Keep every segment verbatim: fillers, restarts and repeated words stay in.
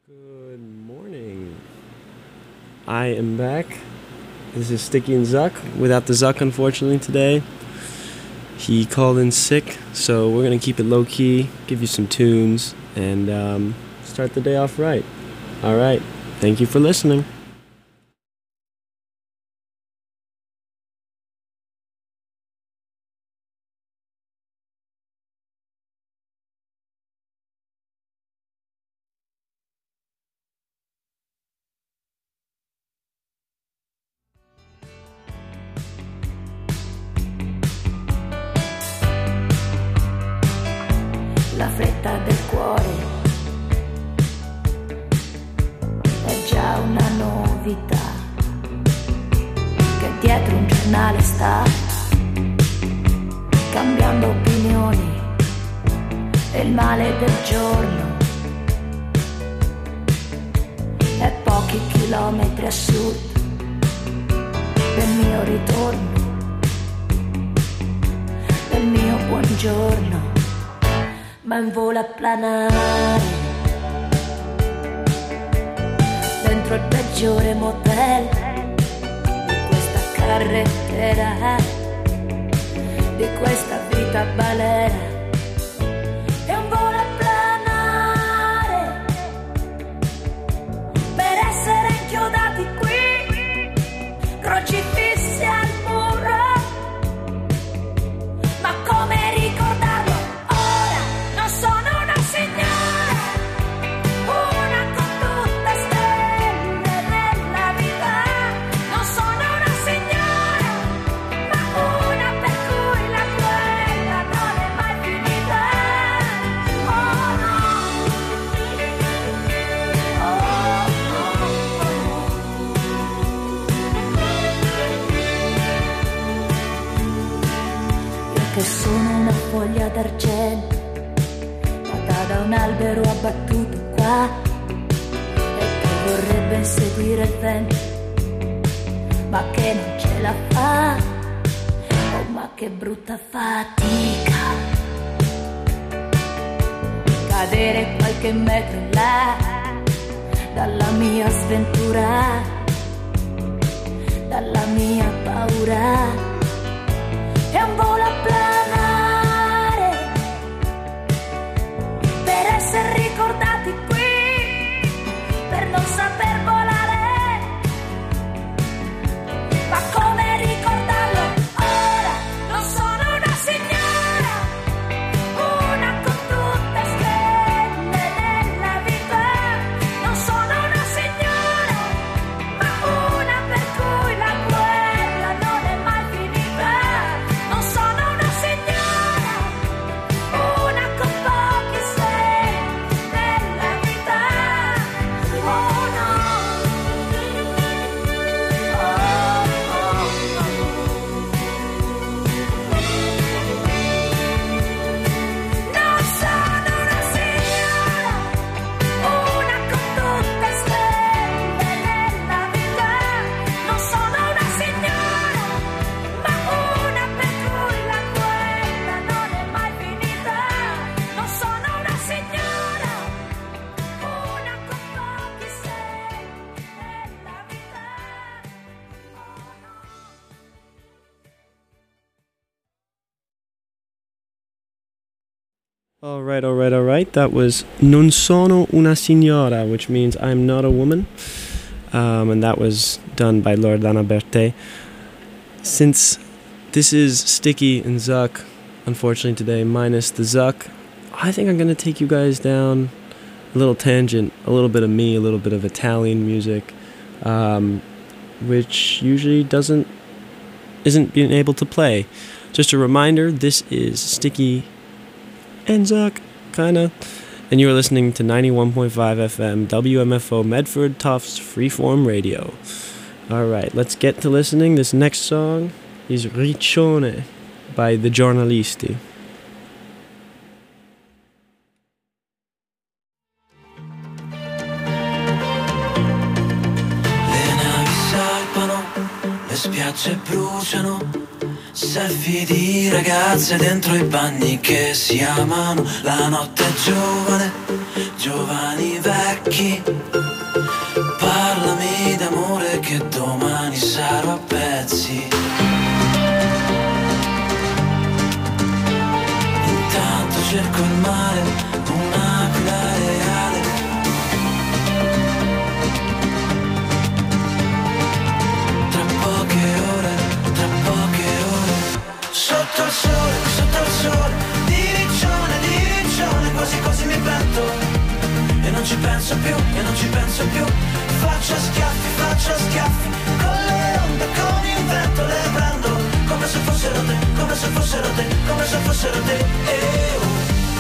Good morning. I am back. This is Sticky and Zuck. Without the Zuck, unfortunately, today. He called in sick, so we're going to keep it low-key, give you some tunes, and um, start the day off right. All right. Thank you for listening. La fretta del cuore è già una novità, che dietro un giornale sta cambiando opinioni e il male del giorno è pochi chilometri a sud del mio ritorno, del mio buongiorno. Ma in volo a planare dentro il peggiore motel di questa carrettera, di questa vita balera. È un volo a planare per essere inchiodati qui, crocifissi al muro. Ma come ricordarlo? Che sono una foglia d'argento nata da un albero abbattuto qua e che vorrebbe inseguire il vento ma che non ce la fa. Oh, ma che brutta fatica cadere qualche metro in là dalla mia sventura, dalla mia paura. È un volo a planare per essere ricordati qui, per non saper volare. Ma come ricordarlo ora? Non sono una signora, una con tutte stelle nella vita. Non sono una signora, ma una per cui la guerra non è mai finita. Non sono una signora, una con pochi segni nella vita. Oh no, oh, oh, oh. Non sono una signora, una con tutte stelle nella vita. Non sono una signora, ma una per cui la guerra non è mai finita. Non sono una signora, una con pochi segni nella vita. All right, all right, all right. That was Non sono una signora, which means I'm not a woman. Um, and that was done by Loredana Bertè. Since this is Sticky and Zuck, unfortunately today, minus the Zuck, I think I'm going to take you guys down a little tangent, a little bit of me, a little bit of Italian music, um, which usually doesn't, isn't being able to play. Just a reminder, this is Sticky and Zuck, kinda. And you are listening to ninety-one point five F M W M F O Medford Tufts Freeform Radio. Alright, let's get to listening. This next song is Riccione by The Giornalisti. Le navi salpano, le spiagge bruciano, Selfie di ragazze dentro i bagni che si amano. La notte è giovane, giovani vecchi. Parlami d'amore che domani sarò a pezzi. Intanto cerco il mare, un'aquila reale. Tra poche ore, tra poche ore. Sotto il sole, sotto il sole. Di riccione, di riccione. Quasi quasi mi pento. E non ci penso più, e non ci penso più. Faccio schiaffi, faccio schiaffi. Con le onde, con il vento le prendo. Come se fossero te, come se fossero te, come se fossero te. Eh, oh.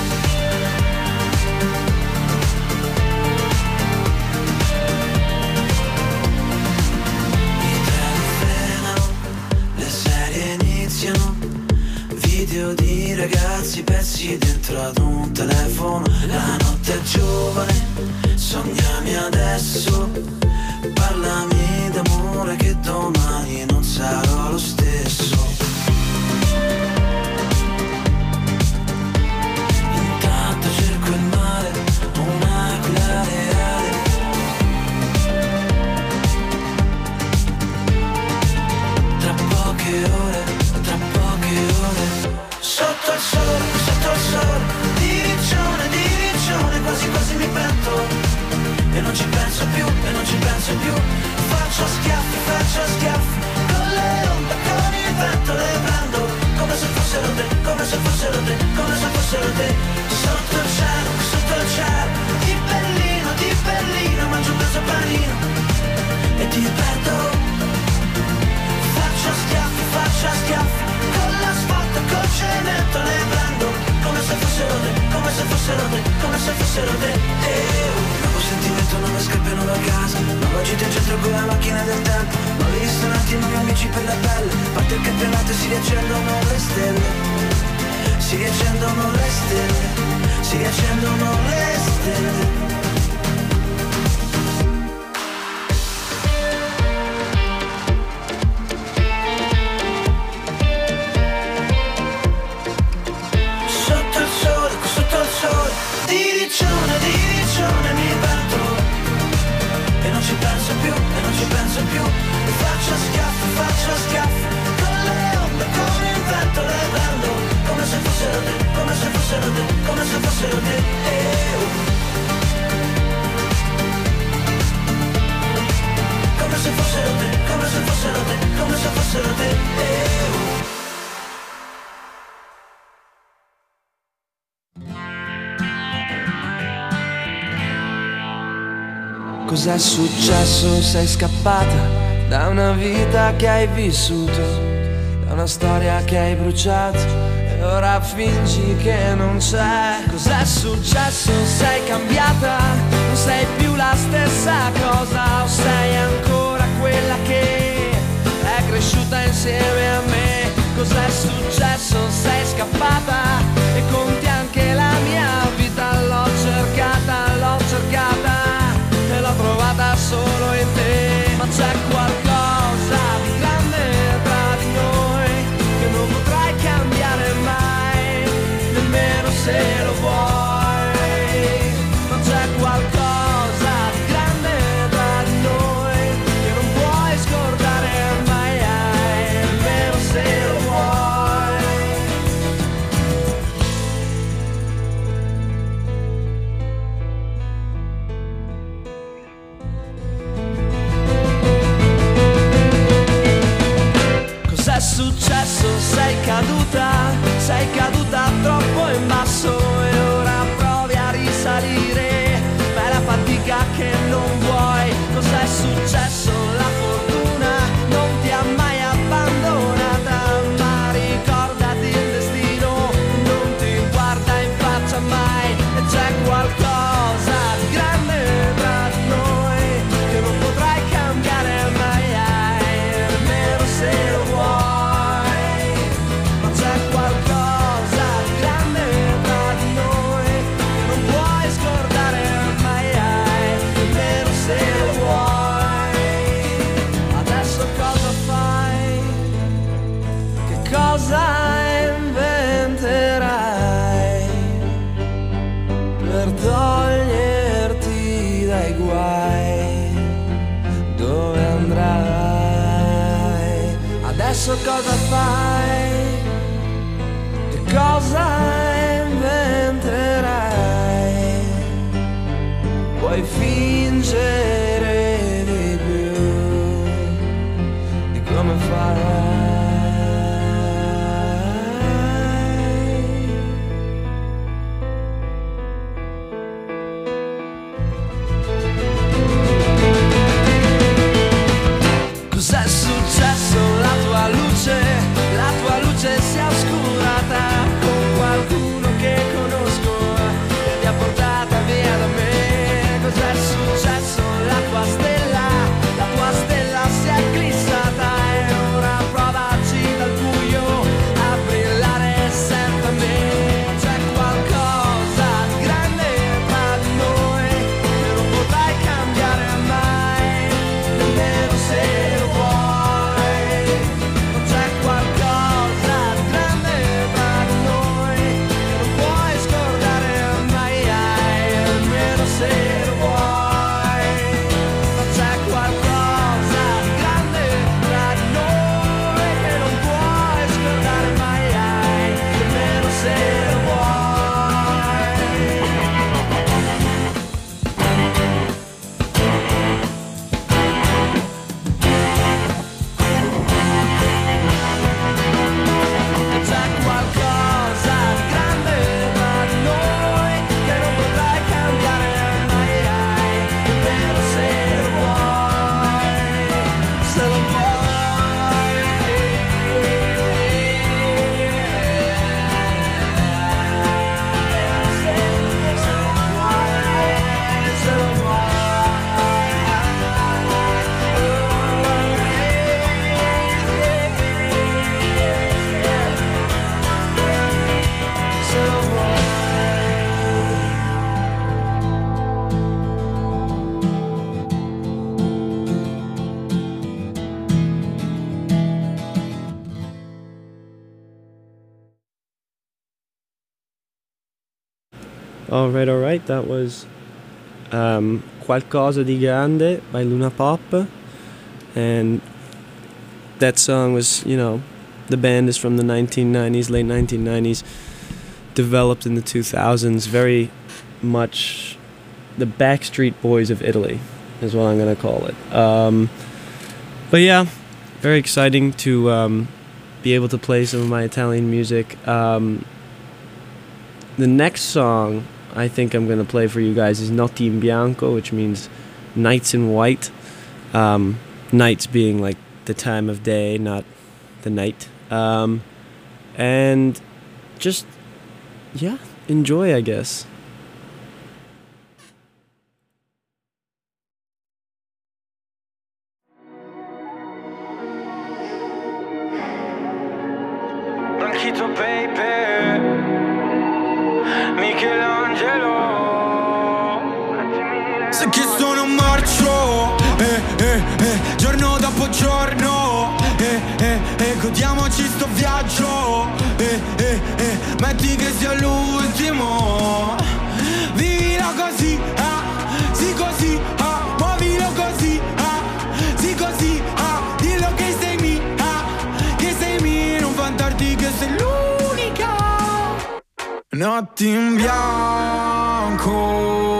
I treni frenano, le serie iniziano. Video di ragazzi persi dentro ad un telefono. La notte è giovane, sognami adesso. Parlami d'amore che domani non sarò lo stesso. Intanto cerco il mare, un'aquila reale. Tra poche ore, tra poche ore. Sotto il sole, sotto il sole. Di riccione, di riccione. Quasi quasi mi pento. E non ci penso più, e non ci penso più. Faccio schiaffi, faccio schiaffi. Con le onde, con il vento le prendo. Come se fossero te, come se fossero te, come se fossero te. Sotto il cielo, sotto il cielo. Di Berlino, di Berlino. Mangio un peso panino e ti perdo. Faccio schiaffi, faccio schiaffi. Con l'asfalto, col cemento le prendo. Come se fossero te, come se fossero te, come se fossero te. Eh, oh. Sentimento, nuove scarpe, nuova casa. Nuova gita in centro con la macchina del tempo. Nuovi ristoranti, nuovi amici per la pelle. Parte il campionato e si riaccendono le stelle. Si riaccendono le stelle. Si riaccendono le stelle. Sotto il sole, sotto il sole. Di riccione, di riccione mi batto. E non ci penso più, e non ci penso più. Faccio schiaffi, faccio schiaffi. Con le onde, con il vento le prendo. Come se fossero te, come se fossero te, come se fossero te. Eh, oh. Come se fossero te, come se fossero te, come se fossero te. Eh, oh. Cos'è successo? Sei scappata da una vita che hai vissuto, da una storia che hai bruciato e ora fingi che non c'è. Cos'è successo? Sei cambiata, non sei più la stessa cosa, o sei ancora quella che è cresciuta insieme a me. Cos'è successo? Sei scappata e conti anche la mia vita. L'ho cercata, l'ho cercata e l'ho trovata solo in te. Ma c'è qualcosa di grande tra di noi che non potrai cambiare mai, nemmeno se lo vuoi. Ma c'è qualcosa di grande tra di noi che non puoi scordare mai, nemmeno se lo vuoi. Cos'è successo? Sei caduta, sei caduta troppo in basso e ora provi a risalire, ma è la fatica che non vuoi. Cos'è successo? La fortuna non ti ha mai abbandonata, ma ricordati il destino non ti guarda in faccia mai. E c'è qualcosa di grande tra di noi che non potrai cambiare mai, nemmeno se lo vuoi. Ma c'è qualcosa cosa inventerai per toglierti dai guai? Dove andrai? Adesso cosa fai? Che cosa inventerai? Puoi fingere di più di come farai. Cos'è successo? La tua luce, la tua luce si è oscurata con qualcuno che conosco e mi ha portata via da me. Cos'è successo? La tua stella, la tua stella si è eclissata e ora provaci dal buio a brillare sempre a me. C'è qualcosa di grande tra di noi che non potrai cambiare mai, nemmeno se lo vuoi. C'è qualcosa di grande tra di noi che non puoi scordare mai, nemmeno se lo vuoi. C'è qualcosa di grande tra di noi che non puoi scordare mai, nemmeno se lo vuoi. C'è qualcosa di grande tra di noi che non potrai cambiare mai, nemmeno se lo vuoi, se lo vuoi. Se lo vuoi, se lo vuoi, se lo vuoi. All right, all right. That was um, Qualcosa di Grande by Luna Pop. And that song was, you know, the band is from the nineteen nineties, late nineteen nineties, developed in the two thousands, very much the Backstreet Boys of Italy is what I'm going to call it. Um, but yeah, very exciting to um, be able to play some of my Italian music. Um, the next song I think I'm going to play for you guys is Notti in Bianco, which means nights in white. Um, nights being like the time of day, not the night. Um, and just, yeah, enjoy, I guess. Branchito Paper, Michelangelo. Se che sono un marcio, eh, eh, eh, giorno dopo giorno, eh, eh, eh, godiamoci sto viaggio, eh, eh, eh, metti che sia l'ultimo, vivilo così, ah, sì così, ah, muovilo così, ah, sì così, ah, dillo che sei mia, ah, che sei mia, non vantarti che sei l'unica. Notti in bianco,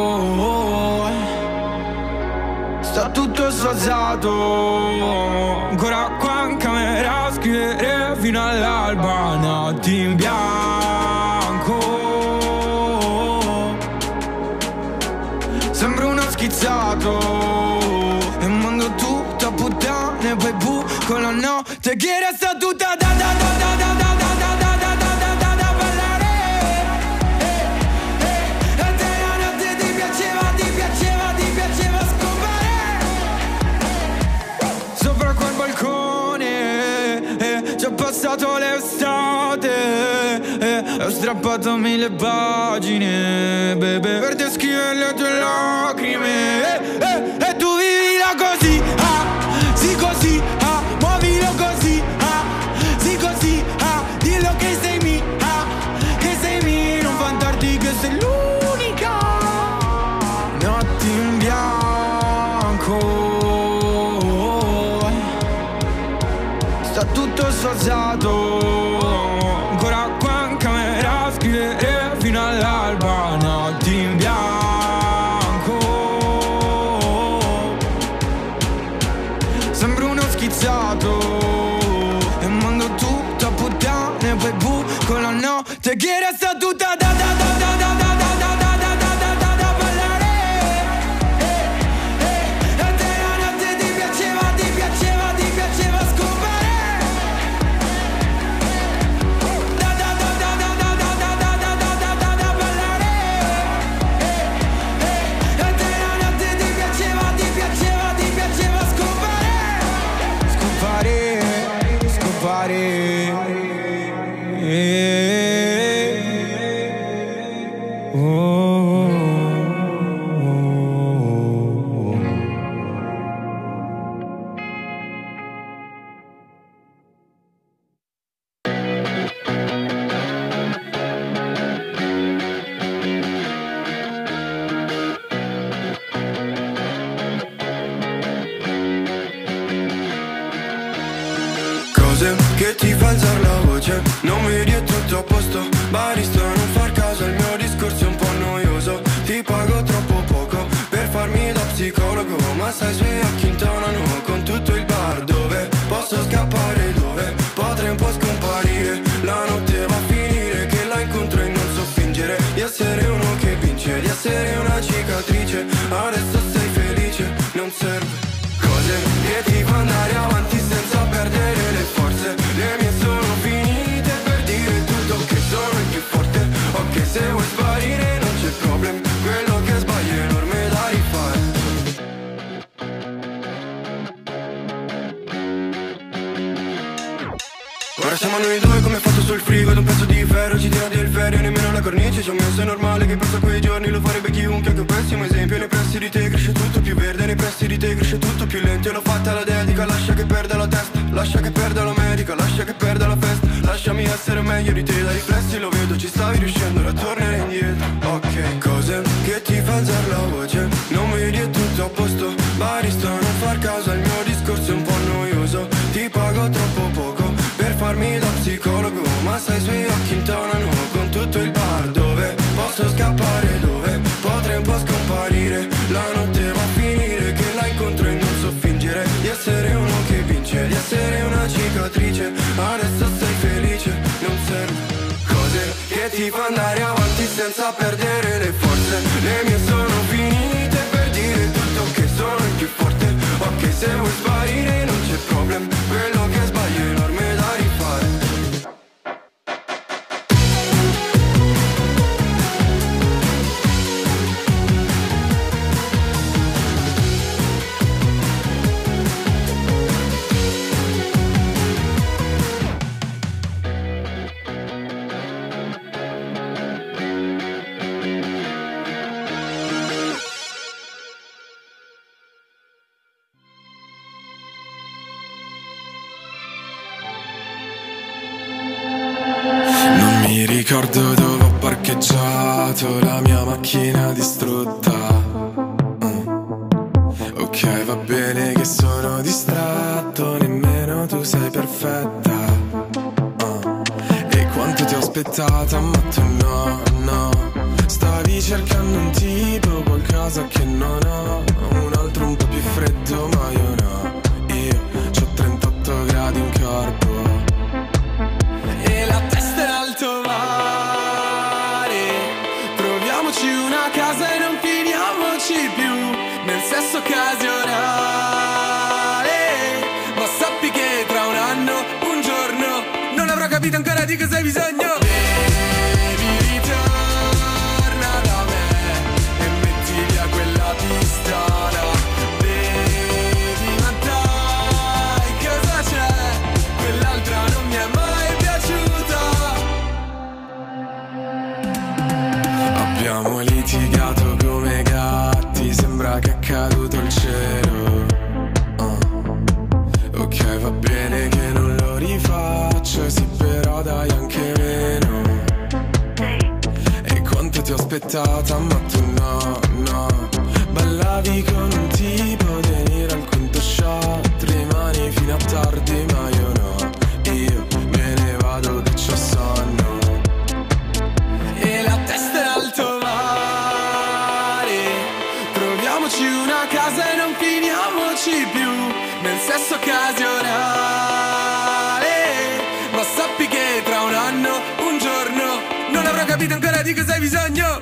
sta tutto sfasato, ancora qua in camera a scrivere fino all'alba. Notti in bianco, sembra uno schizzato e mando tutto a puttane, poi bu con la notte che resta tutta da da da da da da da da da da da da da ballare. Eh, eh, a te la notte ti piaceva, ti piaceva, ti piaceva scopare sopra quel balcone, eh, ci ho passato l'estate, eh, ho strappato mille pagine, baby, per descrivere le tue lacrime, eh, eh, e tu vivila così, ah, sì così, ah, muovilo così, ah, sì così. ti ha, dillo che sei mia, che sei mia, non vantarti che sei l'unica notte in bianco. Sta tutto sfalsato, ancora qua in camera a scrivere fino all'alba, notte in bianco. Sembra uno schizzato e mando tutto a puttane, poi bu con la notte che resta tutta da da da da da da da da da da da da da ballare. E a te la notte ti piaceva, ti piaceva, ti piaceva scopare. Da da da da da da da da da da da da da ballare. E a te la notte ti piaceva, ti piaceva, ti piaceva scopare. Scopare, scopare. Oh, oh, oh, oh. Cose che ti fa alzare la voce, non mi vedi è tutto a posto. Barista, non far caso al mio discorso è un po' noioso. Ti pago troppo poco per farmi da psicologo, ma sai i suoi occhi intonano con tutto il bar. Dove posso scappare, dove potrei un po' scomparire. La notte va a finire che la incontro e non so fingere di essere uno che vince, di essere una cicatrice. Adesso sei felice, non serve cose che ti fa andare avanti senza perdere le forze. Le mie sono finite per dire tutto che sono il più forte. Ok, se vuoi sparire non c'è problema, quello che sbaglio è enorme da rifare. Ora siamo noi due come fatto sul frigo ed un pezzo di ferro ci tira del ferio, nemmeno la cornice ci ho messo. È normale che penso a quei giorni, lo farebbe chiunque, anche un pessimo esempio. Nei pressi di te cresce tutto più verde, nei pressi di te cresce tutto più lento. E l'ho fatta la dedica, lascia che perda la testa, lascia che perda l'America, lascia che perda la festa. Lasciami essere meglio di te, dai riflessi lo vedo, ci stavi riuscendo, ora tornerei indietro. Ok, cose che ti fa alzare la voce, non mi vedi è tutto a posto. Barista, non far caso al mio discorso è un po' noioso. Ti pago troppo poco per farmi da psicologo, ma sai i suoi occhi intonano con tutto il bar. Dove posso scappare, dove potrei un po' scomparire. La notte va a finire che la incontro e non so fingere di essere uno che vince, di essere una cicatrice. Adesso sei felice, non serve cose che ti fa andare avanti senza perdere le forze. Le mie sono finite per dire tutto che sono il più forte. Ok, se vuoi sparire non c'è problema, quello che sbaglio è enorme da rifare. Mi ricordo dove ho parcheggiato la mia macchina distrutta. mm. Ok, va bene che sono distratto, nemmeno tu sei perfetta. uh. E quanto ti ho aspettata, ma tu no, no. Stavi cercando un tipo, qualcosa che non ho. Un altro un po' più freddo, ma io no. Io c'ho trentotto gradi in corpo e la testa è alto mare. Proviamoci una casa e non finiamoci più nel sesso occasionale. Ma sappi che tra un anno, un giorno, non avrò capito ancora di cosa hai bisogno. Baby, ritorna da me e metti via quella pistola. Baby, ma dai, cosa c'è? Quell'altra non mi è mai piaciuta. Abbiamo litigato come gatti, sembra che è caduto il cielo. uh. Ok, va bene che non lo rifaccio, sì, aspettata ma tu no, no. Ballavi con un tipo, venire al quinto shot, rimani fino a tardi ma io no. Io me ne vado che c'ho sonno e la testa è alto mare. Troviamoci una casa e non finiamoci più nel sesso occasionale. Ma sappi che tra un anno, un giorno, non avrò capito ancora di cosa hai bisogno.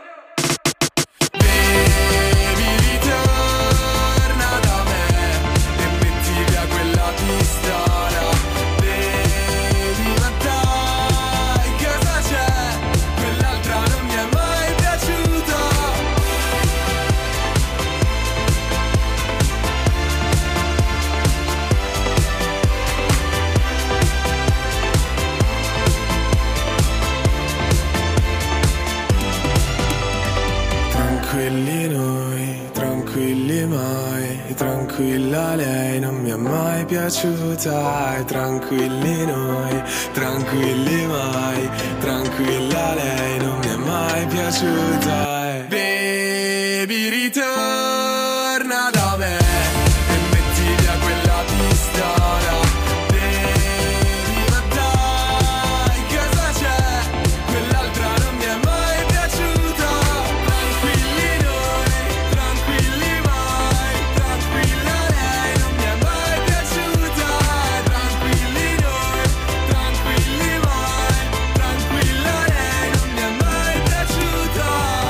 Baby, ritorna da me e metti via quella pistola. Baby, ma dai, cosa c'è? Quell'altra non mi è mai piaciuta. Tranquilli noi, tranquilli mai, tranquilla lei non mi è mai piaciuta. E tranquilli noi, tranquilli mai, tranquilla lei non mi è mai piaciuta. E baby, ritorna da me e metti via quella pistola. Baby, ma dai, cosa c'è? Quell'altra non mi è mai piaciuta. Tranquilli noi, tranquilli mai, tranquilla lei non mi è mai piaciuta. Tranquilli noi, tranquilli mai, tranquilla lei non mi è mai piaciuta.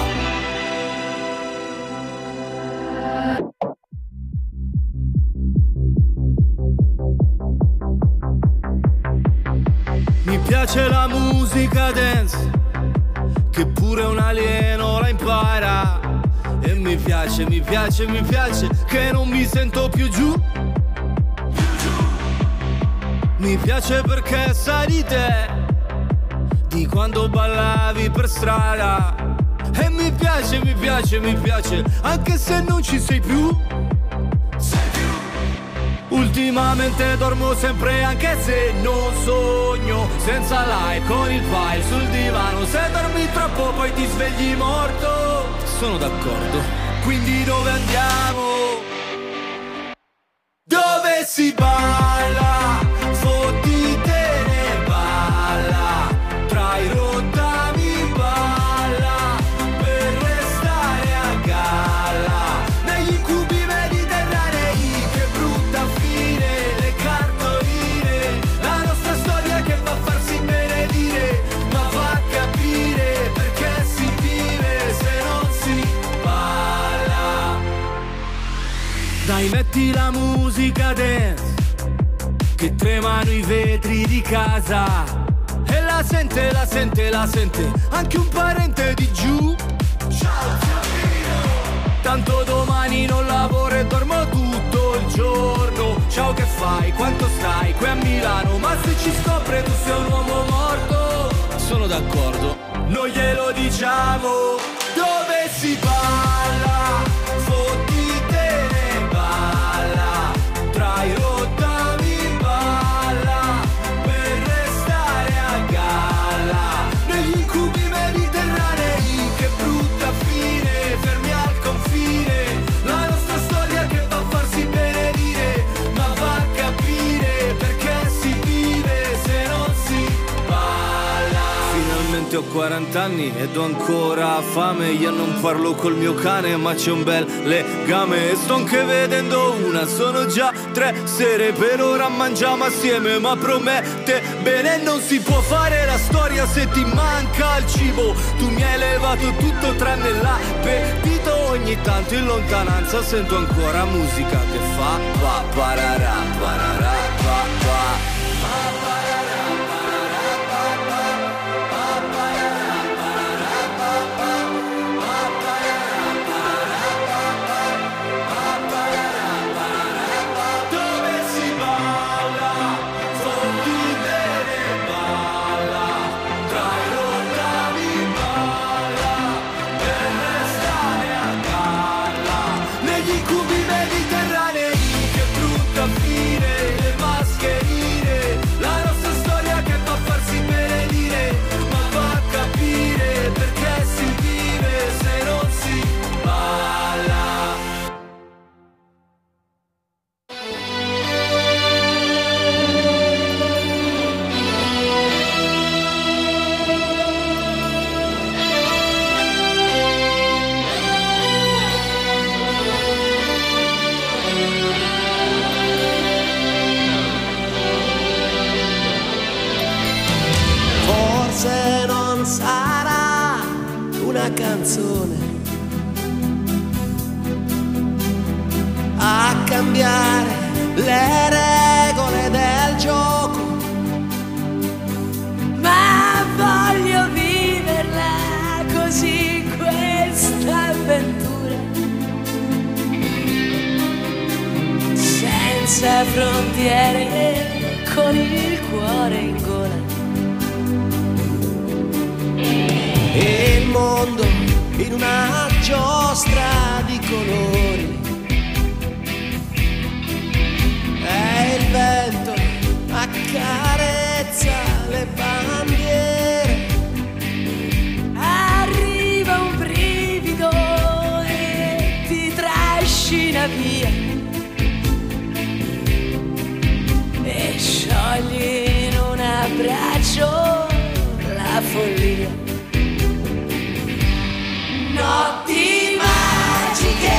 Mi piace la musica dance, che pure un alieno la impara. E mi piace, mi piace, mi piace, che non mi sento più giù. Mi piace perché sai di te, di quando ballavi per strada. E mi piace, mi piace, mi piace, anche se non ci sei più. Ultimamente dormo sempre anche se non sogno, senza like con il file sul divano. Se dormi troppo poi ti svegli morto. Sono d'accordo. Quindi dove andiamo? Dove si balla? Fottitene balla. Tra i rottami balla. Per restare a galla. Negli incubi mediterranei. Che brutta fine. Le cartoline. La nostra storia che fa farsi benedire. Ma fa capire perché si vive se non si balla. Dai, metti la musica dance, che tremano i vetri di casa. E la sente, la sente, la sente anche un parente di giù. Ciao Fabio. Tanto domani non lavoro e dormo tutto il giorno. Ciao, che fai? Quanto stai? Qui a Milano. Ma se ci scopre tu sei un uomo morto. Sono d'accordo. Non glielo diciamo. Dove si balla? Fottitene balla. Tra i rottami balla. Per restare a galla. Negli incubi mediterranei. Che brutta fine. Fermi al confine. La nostra storia che fa farsi benedire. Ma fa capire perché si vive se non si balla. Finalmente ho quaranta anni ed ho ancora fame. Io non parlo col mio cane ma c'è un bel legame. E sto anche vedendo una, sono già tre sere. Per ora mangiamo assieme ma promette bene. Non si può fare la storia se ti manca il cibo. Tu mi hai levato tutto tranne l'appetito. Ogni tanto in lontananza sento ancora musica che fa pa pararà, pararà, pa pa. Mediterranei, che brutta fine, le mascherine, la nostra una canzone, a cambiare le regole del gioco, ma voglio viverla così questa avventura, senza frontiere, con il cuore in gola. E il mondo in una giostra di colori, e il vento accarezza le bandiere. Arriva un brivido e ti trascina via, e sciogli in un abbraccio la follia. Notti magiche,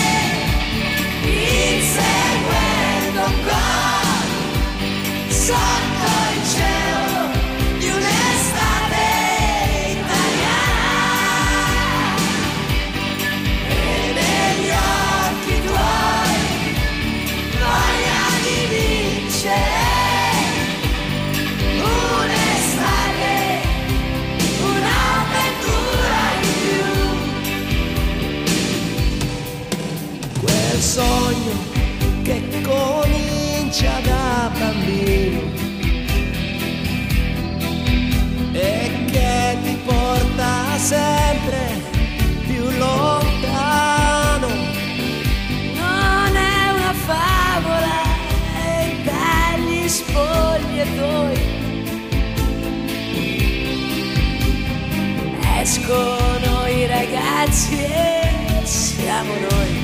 inseguendo un gol sotto il cielo di un'estate italiana, e negli occhi tuoi voglia di vincere. Sogno che comincia da bambino e che ti porta sempre più lontano. Non è una favola, è dagli spogliatoi escono i ragazzi e siamo noi.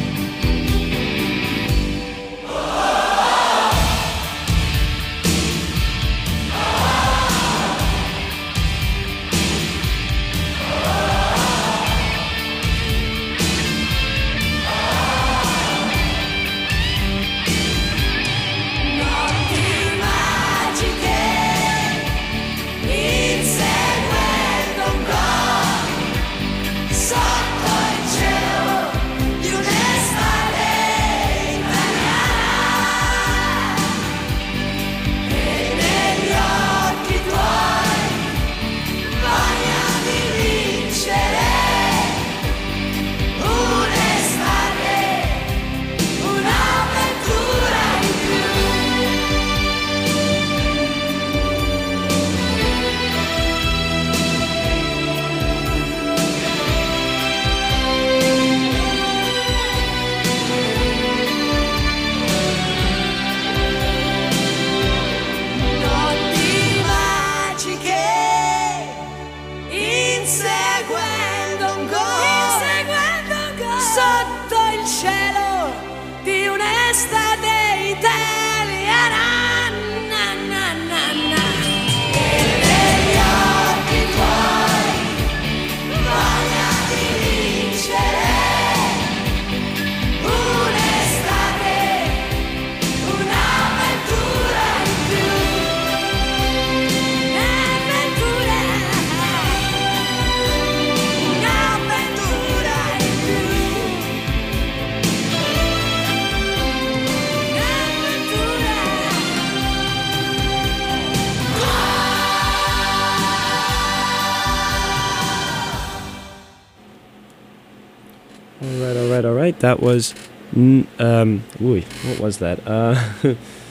That was, um, ooh, what was that? Uh, uh,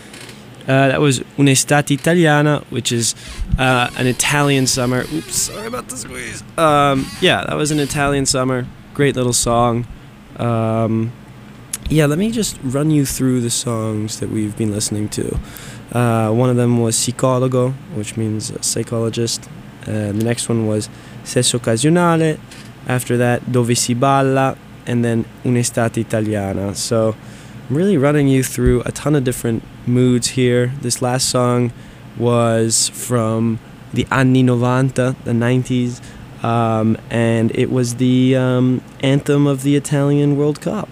that was Un'estate italiana, which is uh, an Italian summer. Oops, sorry about the squeeze. Um, yeah, that was an Italian summer. Great little song. Um, yeah, let me just run you through the songs that we've been listening to. Uh, one of them was Psicologo, which means a psychologist. And the next one was Sesso Occasionale. After that, Dove si balla. And then Un'estate italiana. So I'm really running you through a ton of different moods here. This last song was from the anni novanta, the nineties, um, and it was the um, anthem of the Italian World Cup.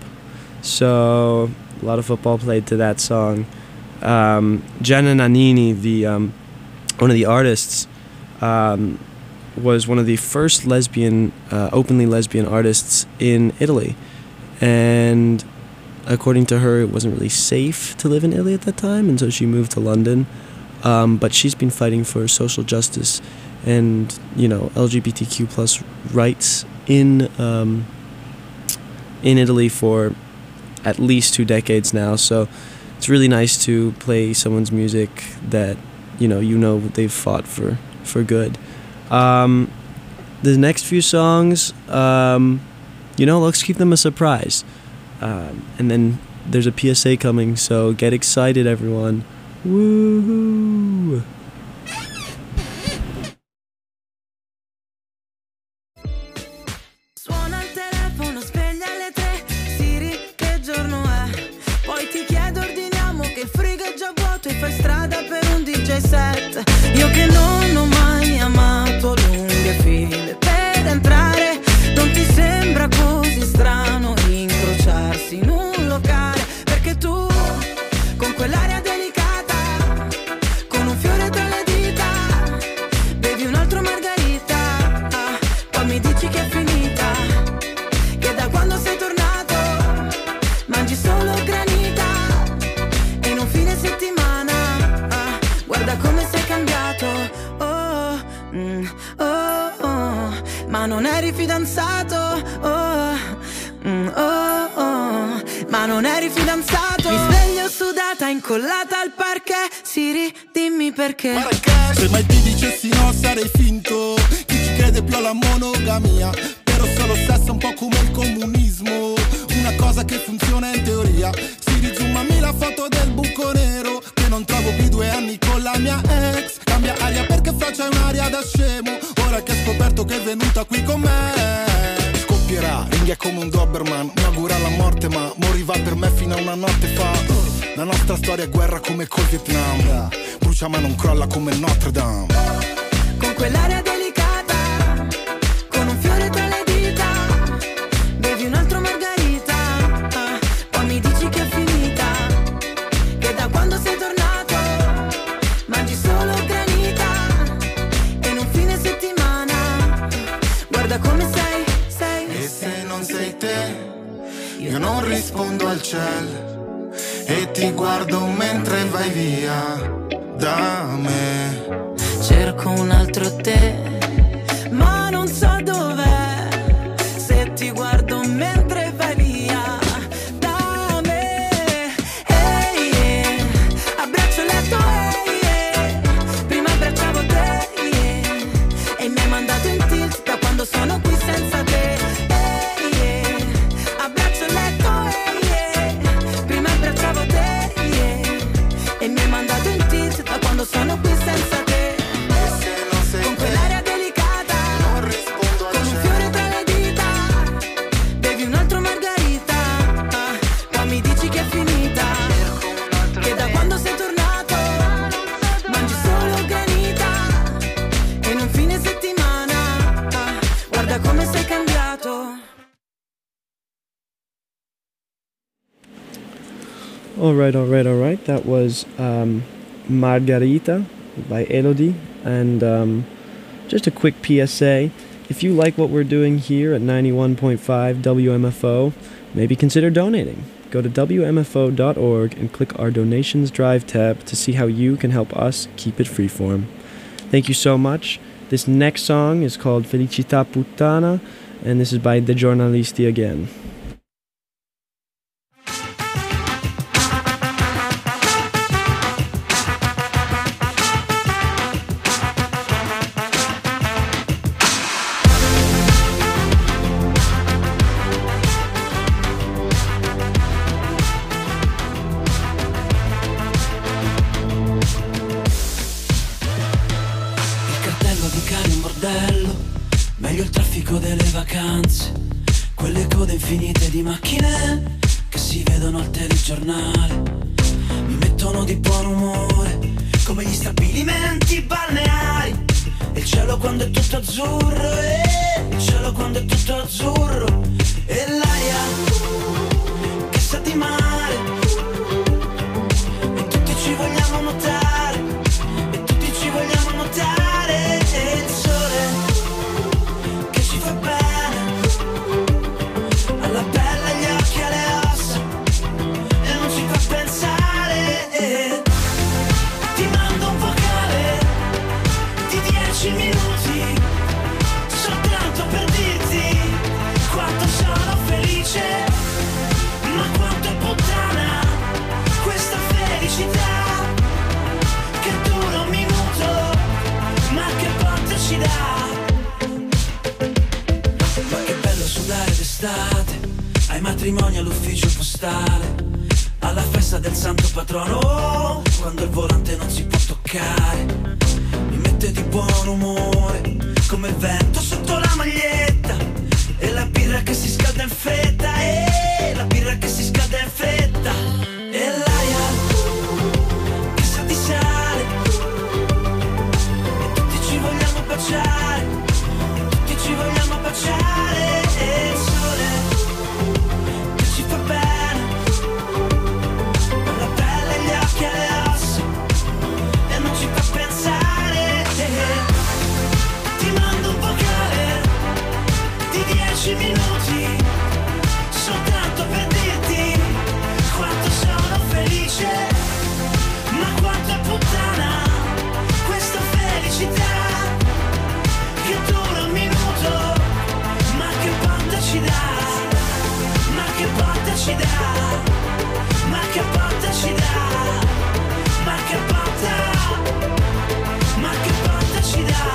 So a lot of football played to that song. Um, Gianna Nannini, the um, one of the artists, um, was one of the first lesbian, uh, openly lesbian artists in Italy. And according to her, it wasn't really safe to live in Italy at that time, and so she moved to London. Um, but she's been fighting for social justice and, you know, L G B T Q plus rights in um, in Italy for at least two decades now. So it's really nice to play someone's music that, you know, you know they've fought for, for good. Um, the next few songs, um, you know, let's keep them a surprise. Um, and then there's a P S A coming, so get excited, everyone. Woohoo! Suona il telefono, sveglia alle tre. Siri, che giorno è? Poi ti chiedo, ordiniamo che il frigo è già vuoto e fai strada per un D J set. Io che non ho mai amato lunghe file per entrare. Non ti sembra così strano incrociarsi in un locale? Perché tu, con quell'aria delicata, con un fiore tra le dita, bevi un altro margarita, ah, poi mi dici che è finita, che da quando sei tornato mangi solo granita, e in un fine settimana, ah, guarda come sei cambiato, oh, mm, oh, oh, ma non eri fidanzato, oh, mm, oh, oh, ma non eri fidanzato. Mi sveglio sudata, incollata al parquet. Siri, dimmi perché. Se mai ti dicessi no sarei finto. Chi ci crede più alla monogamia? Però solo sesso è un po' come il comunismo, una cosa che funziona in teoria. Siri, zoomami la foto del buco nero, che non trovo più due anni con la mia ex. Cambia aria perché fra c'è un'aria da scemo, ora che hai scoperto che è venuta qui con me. Scoppierà, ringhia come un Doberman, mi augura la morte ma moriva per me fino a una notte fa. La nostra storia è guerra come col Vietnam, brucia ma non crolla come Notre Dame. Con quell'aria delicata, con un fiore tra le dita, bevi un altro margarita, ah, poi mi dici che è finita, che da quando sei tornato mangi solo granita, e in un fine settimana guarda come sei, sei. E se non sei te, io non rispondo al cielo e ti guardo mentre vai via da me. Cerco un altro te, ma non so dov'è. Se ti guardo mentre vai via da me, hey, yeah. Abbraccio il letto, hey, yeah. Prima abbracciavo te, yeah. E mi hai mandato in tilt da quando sono qui senza te, hey, yeah. Abbraccio il letto, hey, yeah. Prima abbracciavo te, yeah. E mi hai mandato in tilt da quando sono qui senza te. Con quell'aria delicata, con un fiore tra le dita, bevi un altro margarita, ah, poi mi dici che è finita, che da quando sei tornato mangi solo granita, e in un fine settimana, ah, guarda come sei cambiato. Alright, alright, alright. That was um, Margarita by Elodie. And um, just a quick P S A. If you like what we're doing here at ninety-one point five W M F O, maybe consider donating. Go to W M F O dot org and click our Donations Drive tab to see how you can help us keep it freeform. Thank you so much. This next song is called Felicità Puttana, and this is by The Giornalisti again. Meglio il traffico delle vacanze, quelle code infinite di macchine che si vedono al telegiornale, mi mettono di buon umore come gli stabilimenti balneari. E il cielo quando è tutto azzurro, eh, il cielo quando è tutto azzurro, e l'aria che sa di mare, e tutti ci vogliamo nuotare, e tutti ci vogliamo nuotare, e il sole soltanto per dirti quanto sono felice, ma quanto è puttana questa felicità che dura un minuto, ma che botta ci dà. Ma che bello sudare d'estate, ai matrimoni all'ufficio postale, alla festa del santo patrono, oh, quando il volante non si può toccare, mi mette di buon umore, come il vento sotto la maglietta, e la birra che si scalda in fretta, e la birra che si scalda in fretta, e l'aria che sa di sale, e tutti ci vogliamo baciare, e tutti ci vogliamo baciare, e il sole che ci fa bene, alla pelle, gli occhi e le ossa, e non ci fa pensare, ti mando un vocale di dieci minuti, soltanto per dirti quanto sono felice, ma quanto è puttana questa felicità che dura un minuto, ma che botta ci dà, ma che botta ci dà, ma che botta ci dà, ma che botta, ma che botta ci dà.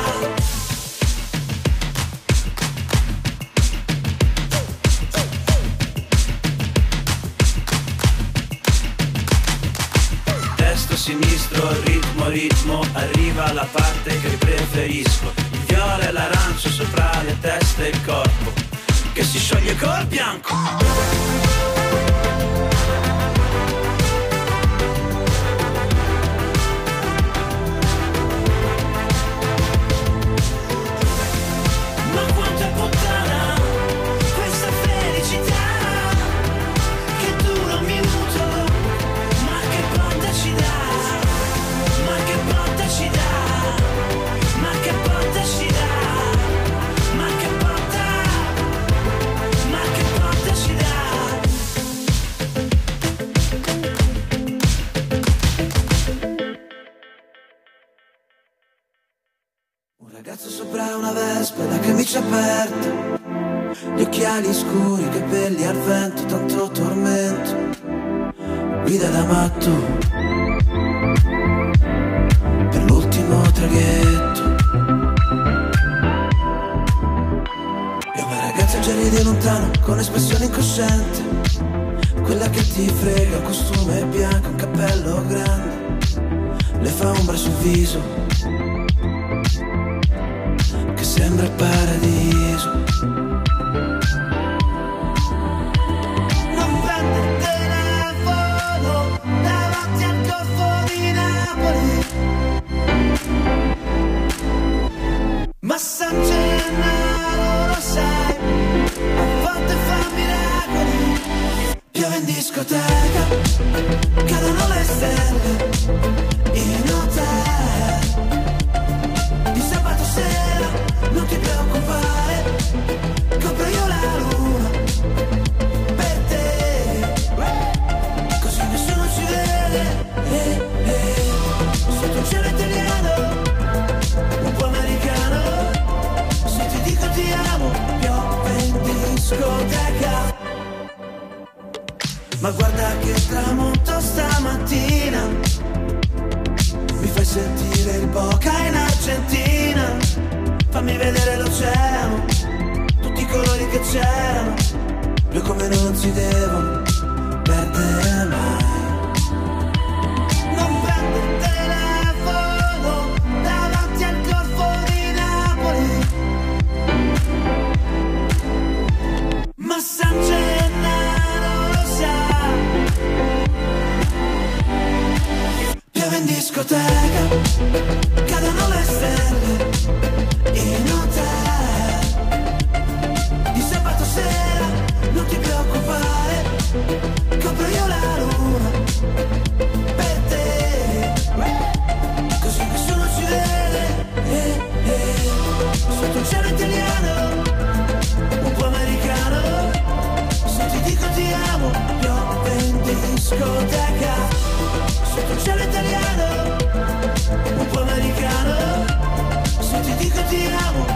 Destro, sinistro, ritmo, ritmo, arriva la parte che preferisco, il viola e l'arancio sopra le teste e il corpo, che si scioglie col bianco. Ma quanto è puttana questa felicità che dura un minuto, ma che botta ci dà, ma che botta ci dà, ma che botta ci dà, ma che botta, ma che botta ci dà. Un ragazzo sopra una vespa, la camicia aperta, gli occhiali scuri, i capelli al vento, tanto tormento, guida da matto per l'ultimo traghetto. E una ragazza già ride lontano con espressione incosciente, quella che ti frega, un costume bianco, un cappello grande, le fa ombra sul viso che sembra il paradiso. Non prende il telefono davanti al Golfo di Napoli, ma San Gennaro lo sai, a volte fa miracoli. Piove in discoteca, cadono le stelle in hotel, di sabato sera non ti preoccupare, copro io la luna per te, così nessuno ci vede, eh, eh. Sotto un cielo italiano, un po' americano, se ti dico ti amo, piove in discoteca. Ma guarda che tramonto stamattina, mi fai sentire il Boca in Argentina, fammi vedere l'oceano, tutti i colori che c'erano, blu come non si devono perdere mai. Non prendo il telefono davanti al Golfo di Napoli, ma San Gennaro lo sa, piove in discoteca, cadono le stelle in hotel, di sabato sera non ti preoccupare, copro io la luna per te, così nessuno ci vede, eh, eh. Sotto un cielo italiano, un po' americano, se ti dico ti amo, piove in discoteca. Sotto un cielo italiano, un po' americano, se ti dico ti amo,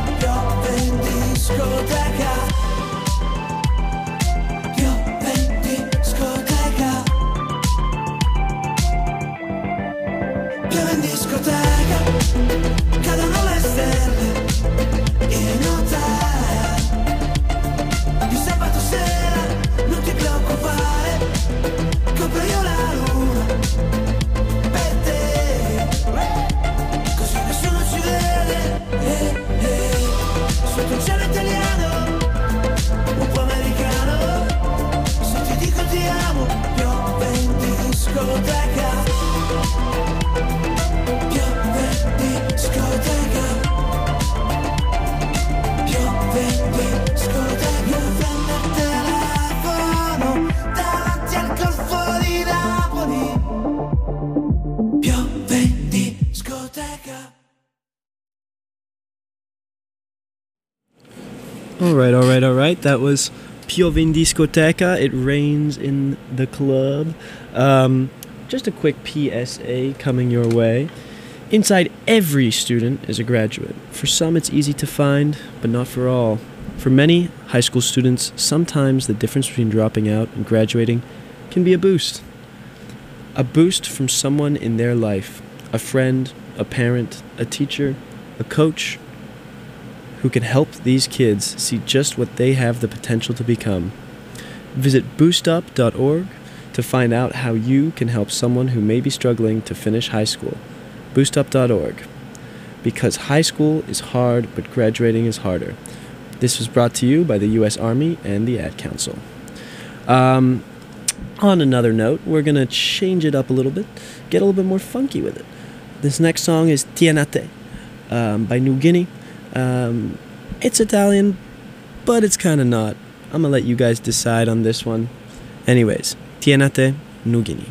Alright, alright, alright. That was Piove in Discoteca. It rains in the club. Um, just a quick P S A coming your way. Inside every student is a graduate. For some, it's easy to find, but not for all. For many high school students, sometimes the difference between dropping out and graduating can be a boost. A boost from someone in their life, a friend, a parent, a teacher, a coach, who can help these kids see just what they have the potential to become. Visit boost up dot org to find out how you can help someone who may be struggling to finish high school. boost up dot org. Because high school is hard, but graduating is harder. This was brought to you by the U S Army and the Ad Council. Um, on another note, we're going to change it up a little bit, get a little bit more funky with it. This next song is Tienate um, by New Guinea. Um, it's Italian, but it's kind of not. I'm going to let you guys decide on this one. Anyways, Tienate, New Guinea.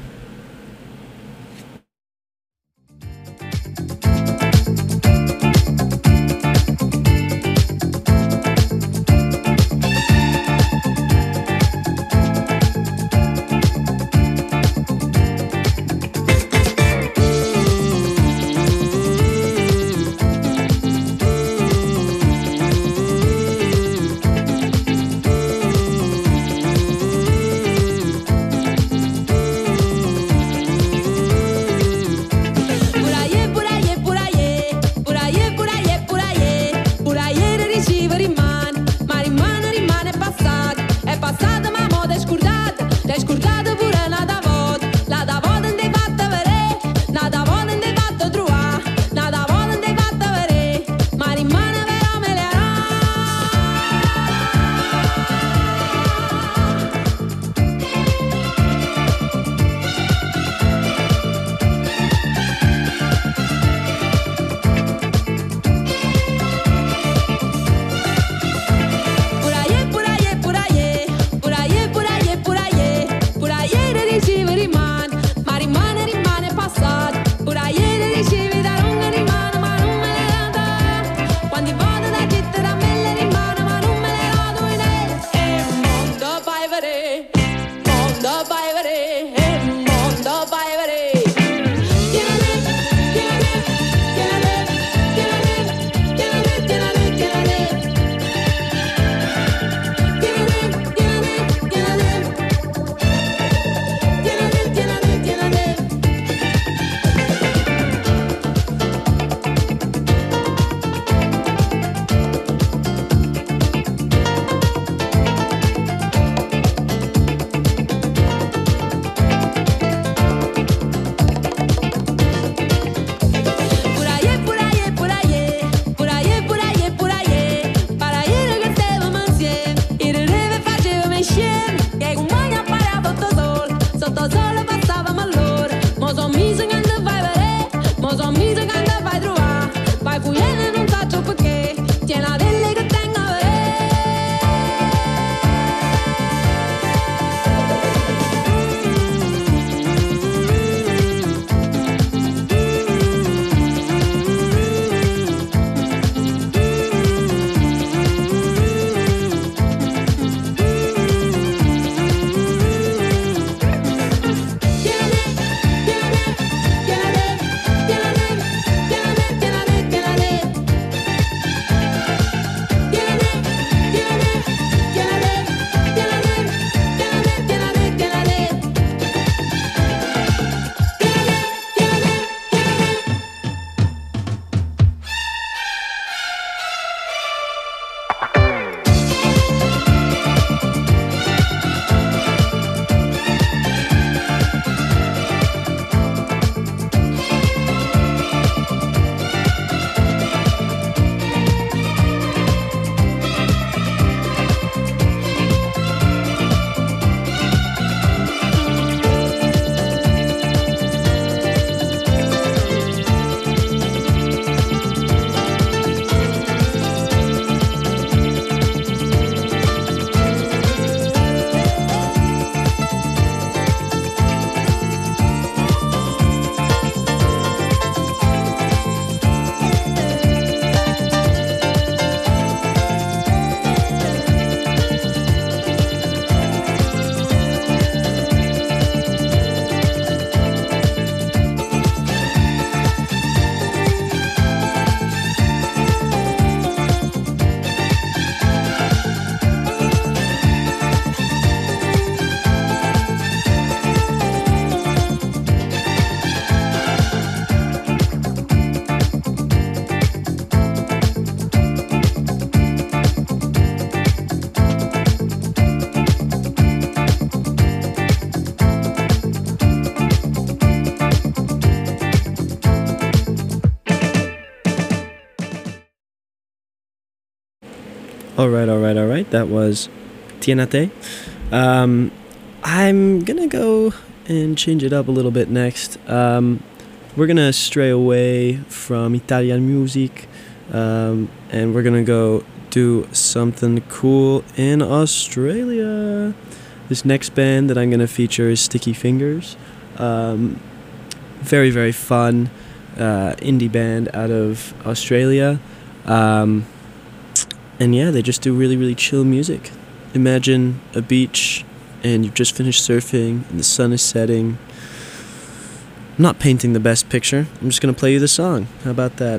Alright, alright, alright. That was Tienate. Um, I'm gonna go and change it up a little bit next. Um, we're gonna stray away from Italian music, um, and we're gonna go do something cool in Australia. This next band that I'm gonna feature is Sticky Fingers. Um, very, very fun uh, indie band out of Australia. Um, and yeah, they just do really, really chill music. Imagine a beach and you've just finished surfing and the sun is setting. I'm not painting the best picture. I'm just gonna play you the song. How about that?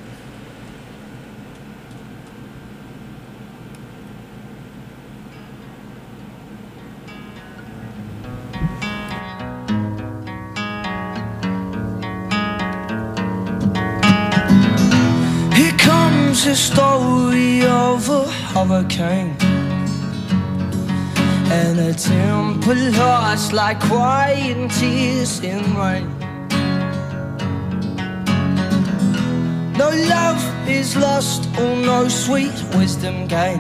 Here comes the story of a hurricane and a temper lost like quiet tears in rain. No love is lost, or no sweet wisdom gained.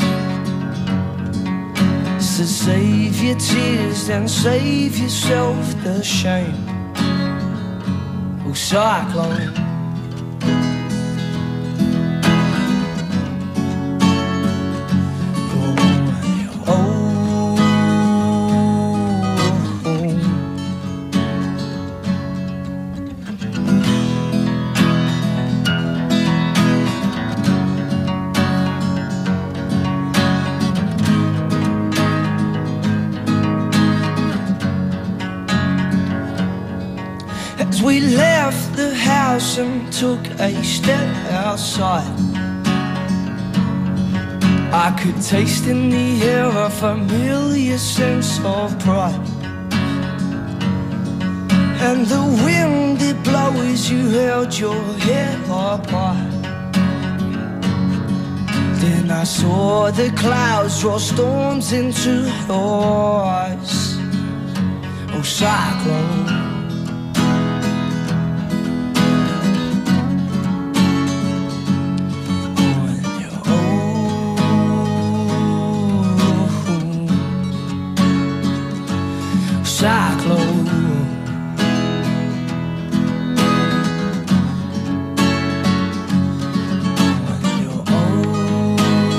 So save your tears and save yourself the shame. Oh, cyclone. We left the house and took a step outside. I could taste in the air a familiar sense of pride. And the wind it blows, you held your head up high. Then I saw the clouds draw storms into your eyes. Oh, cyclone. Cyclone. On your own.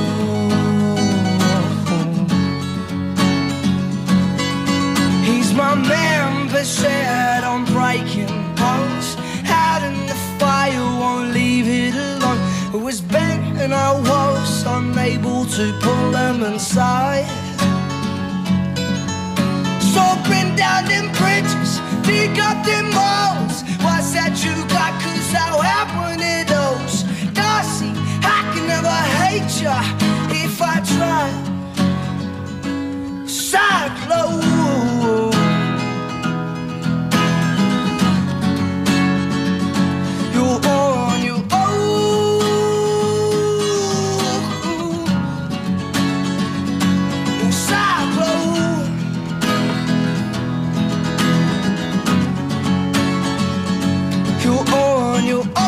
He's my man, but set on breaking bones. Out in the fire, won't leave it alone. It was bent and I was unable to pull them inside. So bring down them bridges, dig up them walls. What's that you got? Cause I'll have one of those. Darcy, I can never hate ya if I try. Cyclone. You're on your own. Cyclone. You're on your own.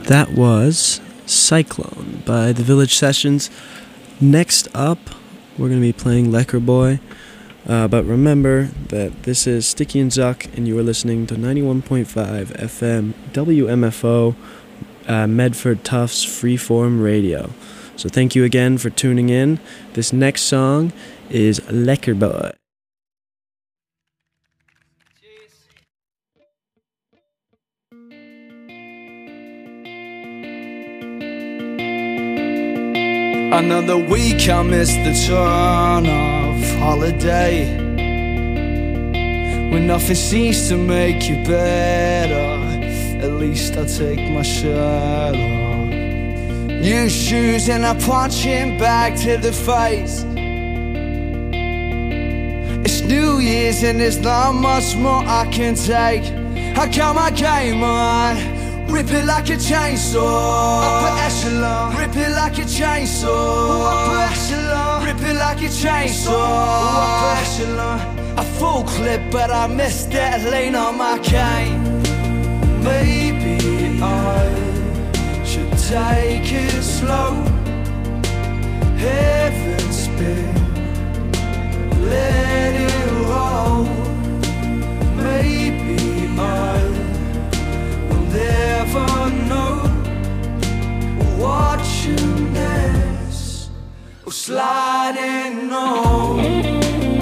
That was Cyclone by The Village Sessions. Next up, we're going to be playing Lekker Boy. Uh, but remember that this is Sticky and Zuck, and you are listening to ninety-one point five F M W M F O, uh, Medford Tufts Freeform Radio. So thank you again for tuning in. This next song is Lekker Boy. Another week I missed the turn of holiday, when nothing seems to make you better. At least I take my shirt off. New shoes and a punching bag to the face. It's New Year's and there's not much more I can take. I got my game on, rip it like a chainsaw. Upper echelon, rip it like a chainsaw. Upper echelon, rip it like a chainsaw. Upper echelon, a full clip but I missed that lane on my cane. Maybe I should take it slow. Heaven's been, let it roll. Maybe I never know. Watching this or sliding on.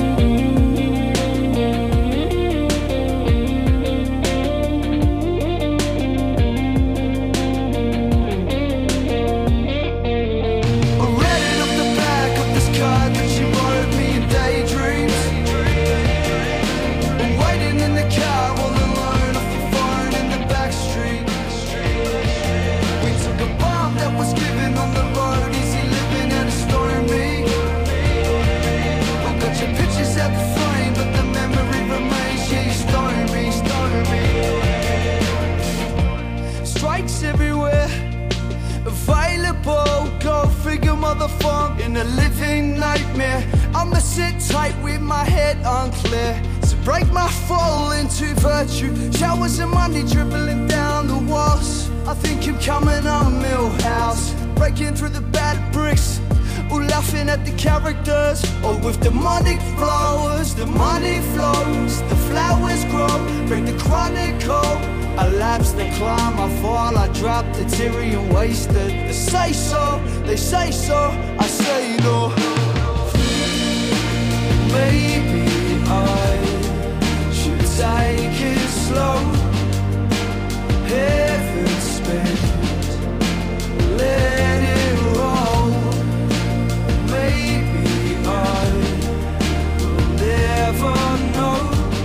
In a living nightmare, I'ma sit tight with my head unclear. So break my fall into virtue. Showers of money dribbling down the walls. I think I'm coming on Millhouse, breaking through the bad bricks, or laughing at the characters. Or with demonic flowers, the money flows, the flowers grow, break the chronicle. I lapse, they climb, I fall, I drop the Tyrion wasted. They say so, they say so, I say no. Maybe I should take it slow. Heaven spent, let it roll. Maybe I will never know.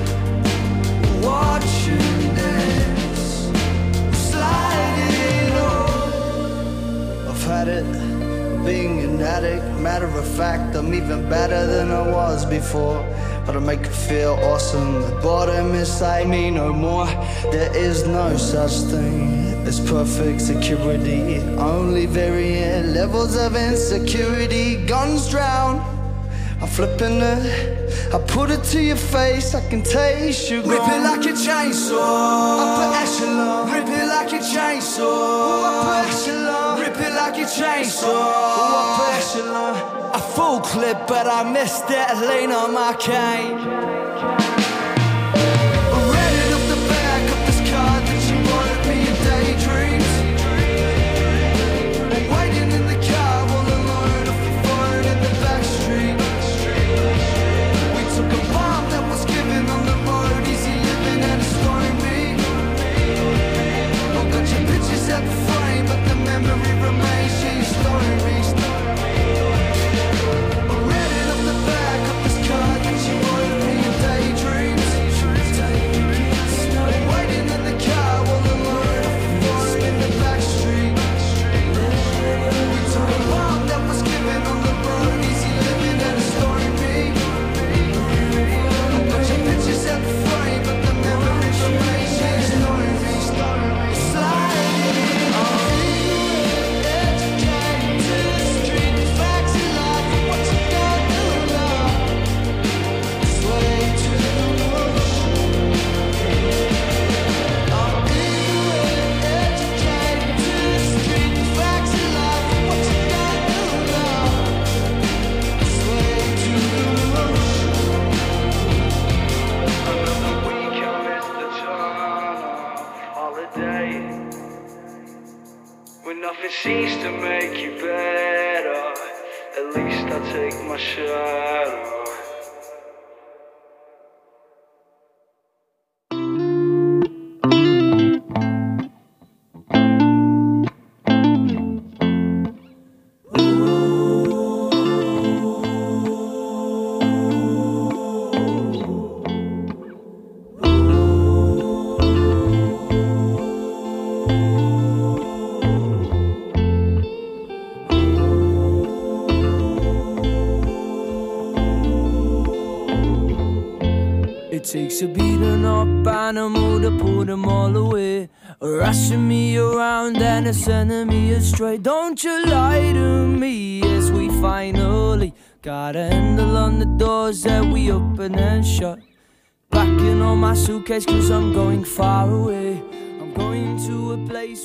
Watching this, sliding on. I've had it, being an addict. Matter of fact, I'm even better than I was before. But I make it feel awesome. The bottom inside me no more. There is no such thing as perfect security. Only varying levels of insecurity. Guns drown, I'm flipping it, I put it to your face, I can taste you. Rip it like a chainsaw. Upper echelon, rip it like a chainsaw. Upper echelon, rip it like a chainsaw. Upper echelon, a full clip but I missed that lane on my cane. Ready off the back of this card that you wanted me in daydream. Nothing seems to make you better. At least I take my shadow. Takes a beating up and a mood to pull them all away, rushing me around and it's sending me astray. Don't you lie to me as we finally got a handle on the doors that we open and shut. Packing all my suitcase cause I'm going far away. I'm going to a place